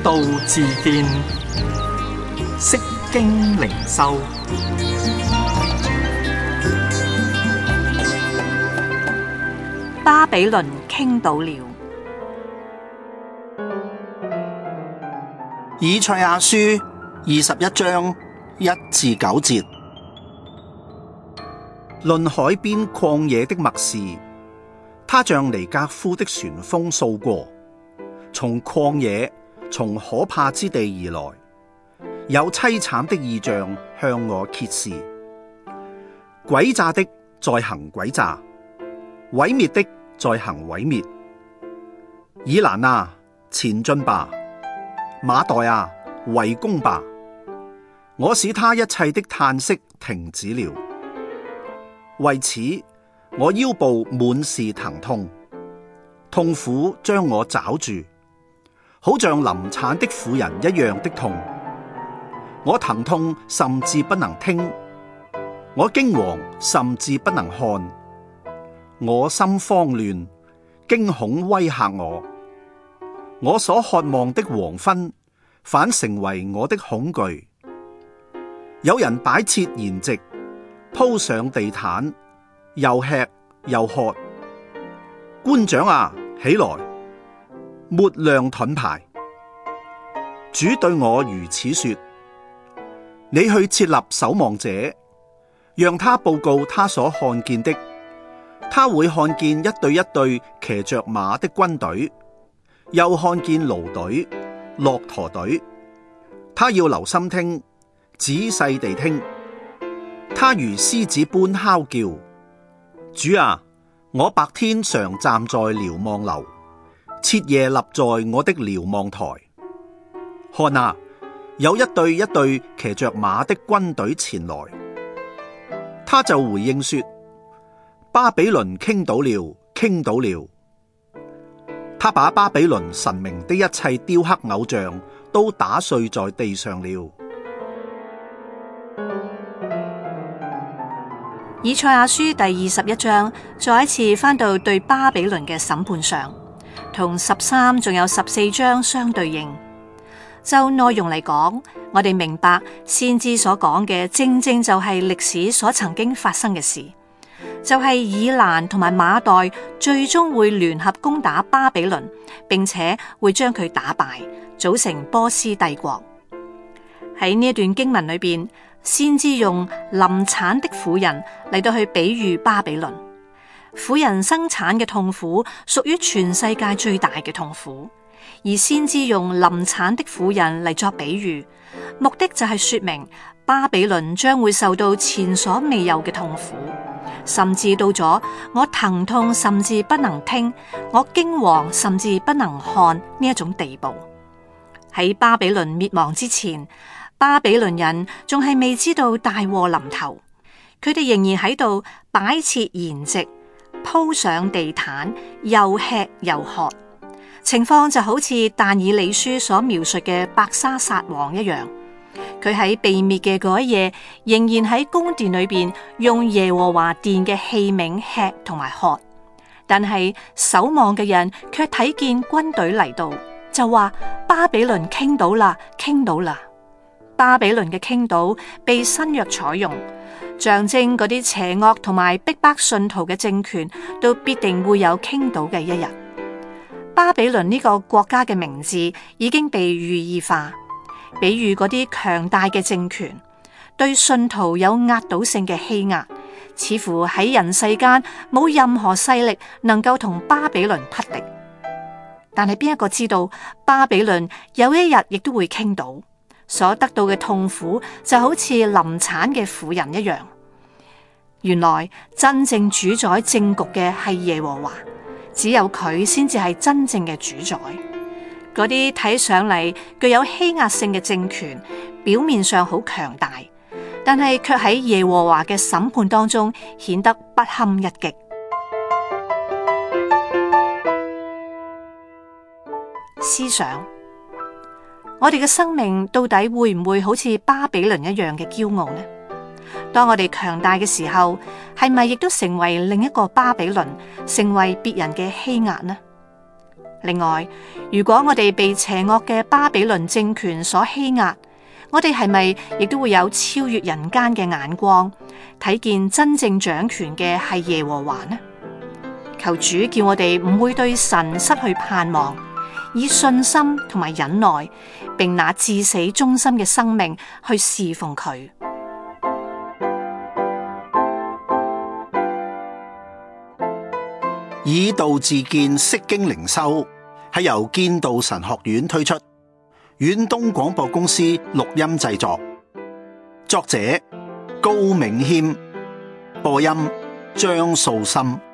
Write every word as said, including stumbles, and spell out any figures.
道自見，釋經靈修。 巴比倫傾倒了。 以賽亞書二十一章一至九節，論海邊曠野的默示，他像尼革夫的旋風掃過，從曠野，從可怕之地而來，有淒慘的異象向我揭示，詭詐的在行詭詐，毀滅的在行毀滅。以蘭啊，前進吧！馬代啊，圍攻吧！我使他一切的嘆息停止了。為此，我腰部滿是疼痛，痛苦將我抓住，好像臨產的婦人一樣的痛。我疼痛甚至不能聽，我驚惶甚至不能看。我心慌亂，驚恐威嚇我。我所渴望的黃昏，反成為我的恐懼。有人擺設筵席，鋪上地毯，又吃又喝。官長啊，起來，抹亮盾牌。主對我如此說：你去設立守望者，讓他報告他所看見的。他會看見一隊一隊騎着馬的軍隊，又看見驢隊、駱駝隊。他要留心聽，仔細地聽。他如獅子般哮叫。主啊，我白天常站在瞭望樓，徹夜立在我的瞭望台。看啊，有一隊一隊騎着馬的軍隊前來。他就回應說：巴比倫傾倒了，傾倒了。他把巴比倫神明的一切雕刻偶像都打碎在地上了。 以賽亞書第二十一章再一次翻到對巴比倫嘅審判上，同十三仲有十四章相對應。就內容嚟講，我哋明白先知所講嘅正正就係歷史所曾經發生嘅事，就係以蘭同埋馬代最終會聯合攻打巴比倫，並且會將佢打敗，組成波斯帝國。喺呢一段經文裏邊，先知用臨產的婦人嚟到去比喻巴比倫。婦人生產嘅痛苦屬於全世界最大嘅痛苦，而先知用臨產的婦人嚟作比喻，目的就係說明巴比倫將會受到前所未有嘅痛苦，甚至到咗我疼痛甚至不能聽，我驚惶甚至不能看呢一種地步。喺巴比倫滅亡之前，巴比倫人仲係未知道大禍臨頭，佢哋仍然喺度擺設筵席，鋪上地毯，又吃又喝。情況就好似但以理書所描述嘅伯沙撒王一樣，佢喺被滅嘅嗰一夜，仍然喺宮殿裏邊用耶和華殿嘅器皿吃同埋喝。但係守望嘅人卻睇見軍隊嚟到，就話巴比倫傾倒啦，傾倒啦。巴比倫嘅傾倒被新約採用，象徵嗰啲邪惡同埋逼迫信徒嘅政權都必定會有傾倒嘅一日。巴比倫呢個國家嘅名字已經被寓意化，比喻嗰啲強大嘅政權對信徒有壓倒性嘅欺壓，似乎喺人世間冇任何勢力能夠同巴比倫匹敵。但係邊一個知道巴比倫有一日亦都會傾倒？所得到嘅痛苦就好似臨產嘅婦人一樣。原來真正主宰政局嘅係耶和華，只有佢先至係真正嘅主宰。嗰啲睇上嚟具有欺壓性嘅政權，表面上好強大，但係卻喺耶和華嘅審判當中顯得不堪一擊。思想。我哋嘅生命到底會唔會好似巴比倫一樣嘅驕傲呢？當我哋強大嘅時候，係咪亦都成為另一個巴比倫，成為別人嘅欺壓呢？ 另外，如果我哋被邪惡嘅巴比倫政權所欺壓，我哋係咪亦都會有超越人間嘅眼光，睇見真正掌權嘅係耶和華呢？求主叫我哋唔會對神失去盼望，以信心同埋忍耐，並拿至死忠心嘅生命去侍奉佢。 以道自見，釋經靈修係由建道神學院推出，遠東廣播公司錄音製作，作者高銘謙，播音張素心。